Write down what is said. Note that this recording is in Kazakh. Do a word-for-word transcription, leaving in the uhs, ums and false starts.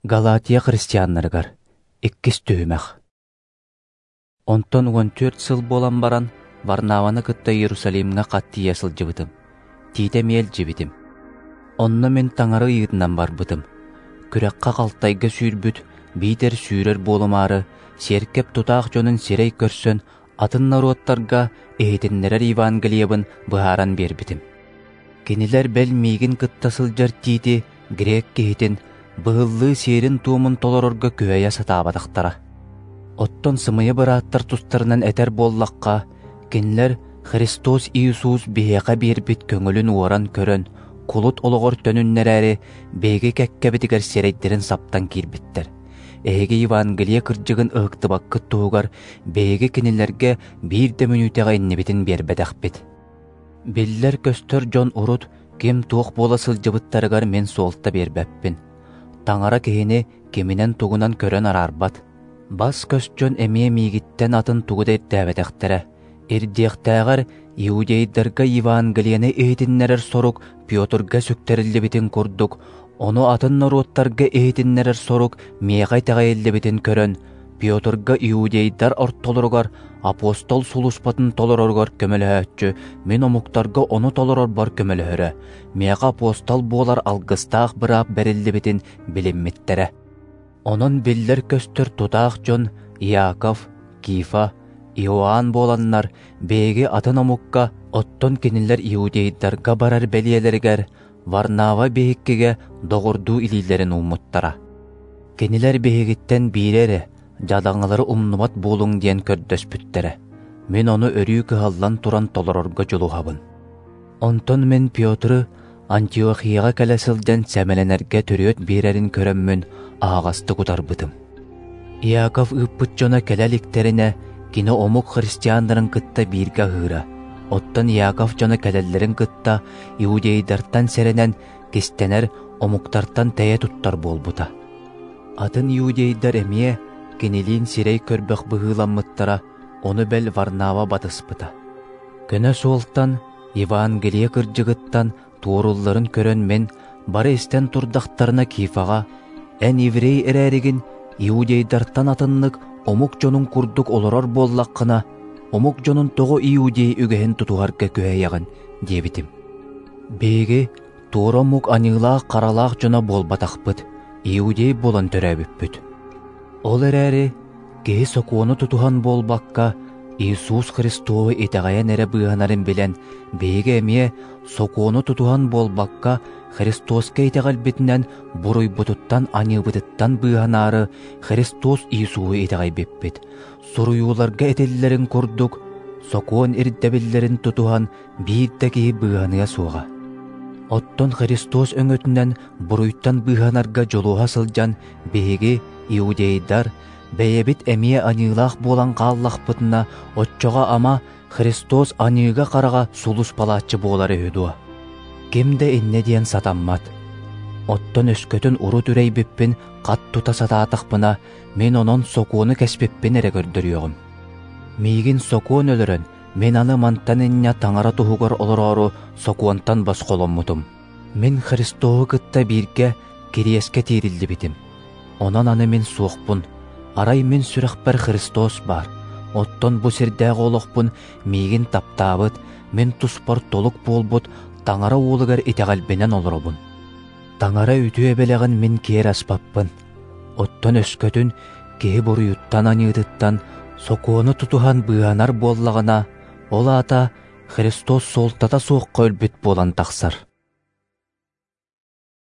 Галатия христианнарыгар, иккис түймәх. Онтон он төрт сыл болан баран, Варнаваны кытта Иерусалимға қаттия сыл жыбытым. Тиде мел жібітім. Онны мен таңары иғытынан бар бытым. Күрәққа қалтайға сүйірбіт, бейтер сүйірер болымары, серкеп тұтақ жонын серей көрсін, атын наруаттарға ehitenлерер Евангелиябын бұхаран бербітім. Кенелер бәл мейгін кытта сылжар тиде, грек кехетін, бұғылы серін туымын толорорға көйя сатабадақтара. Оттон сымайы бұраттар тұстарынан әтер боллаққа, кенлер Христос Иисус бейеқа бербіт көңілін оран көрін, кулут олығыр төніннер әрі бейге кәккәбітігер серейдерін саптан кирбіттер. Эге Евангелие кыржығын ұқты баққы туғар бейге кенелерге бір де мүнүтеға иннебетін бербедәқ бет. Беллер көстер Джон Урут кем туық бола сылжыбыттарығар мен солта бербәппін. Таңара кехіне кемінен туғынан көрін арарбат. Бас көстжон әмие мейгіттен атын туғыдай дәбәдәқтірі. Эрдиқтәғар иудейдарға Евангелияны эйтіннерер сорук Петрға сөктерілі бітін көрдік. Оны атын наруаттарға эйтіннерер сорук мейғай тағайылы бітін көрін. Петрға иудейдар ортолырғар апостол сулуспатын толырырғар көмілі өтчі. Мен омуқтарға оны толырыр бар көмілі өрі. Мейға апостол болар алғыстақ бірап бәрілі бітін білімметтері. Onun biller köstür tutaq John, Yakov, Kifa, Ioan bolanlar begi atan omukka otton keniller iudeydarga barar beliyelerger Varnava behikkege doğurdu ililerin ummuttara. Keniler behigitten birere jadağaları umnumat bolun diyen kördöspüttere. Men onu örüyü kıhallan turan tolororga joluhabın. Onton men Piotr'ı Antiochiyaga kelesilden semelenerge törüöt birerin körömmün ağastı kutarbıdım. Yakov ıppıtçona kelelikterine kine omuk hristiyanların kıtta birge hıra. Ottan Yakov jona kelellerin kıtta iudeydartan serenen kistener omuktartan teye tuttar bolbuta. Atın iudeydar emiye kenelin sirey körbek bıhılanmıttara onu bel Varnava batıspıta. Köne soğultan Evangeliye kırcıgıttan tuğrulların körön men bары істен турдақтарына Кифаға, ән еврей әрәрігін иудейдарттан атынлық омук жонун курдук олорор боллаққына, омук жонун тоғы иудей үгіхін тұтуғарға көйяғын дебітім. Беге туыр омук анилақ қаралақ жона болбатақпыт, иудей болан төрәбіппіт. Ол әрәрі кей сокуону тұтуған болбаққа Иисус Христовы итағаян әрі бұғанарын білен бейге әмие сокуону тұтуған болбаққа Христоска итағал бетінен бұруй бұтыттан анылбытыттан бұғанары Христос Иисуы итағай беппет. Сұруюларға әтелілерін көрдік, сокуон әрдәбілерін тұтуған бейддәгі бұғаныя суға. Оттон Христос өңөтінен бұруйттан бұғанарға жолуға сылжан бейге иудейдар бәйебит әмие анылақ болан қаллақ бұтына отчоға ама Христос анылға қараға сулус палатчы болары өдуа. Кемді инне диен сатаммат. Оттон өскөтін уру түрей біппін қат тута сататықпына мен онон сокуону кәспеппін әрі көрдіріоғым. Мейгін сокуон өлірін мен аны мантан инне таңара тұхуғар олырору сокуонтан бас қолыммутым. Мен Христоғы кытта бірге кериеске тирилді бітім. Онан аны мен суықпын. Арай мен сүрәқпір Христос бар. Оттон бұ сердәғ олықпын, мейгін таптабыт, мен тұспар толық болбыт, таңара олығар итеғалбенен олырыбын. Таңара үтіе белеғін мен кер аспаппын. Оттон өскөтін, кей бұруйуттан анығыдыттан, сокуону тұтуған бұғанар боллағына, ол ата Христос солтата соққа өлбіт болан тақсар.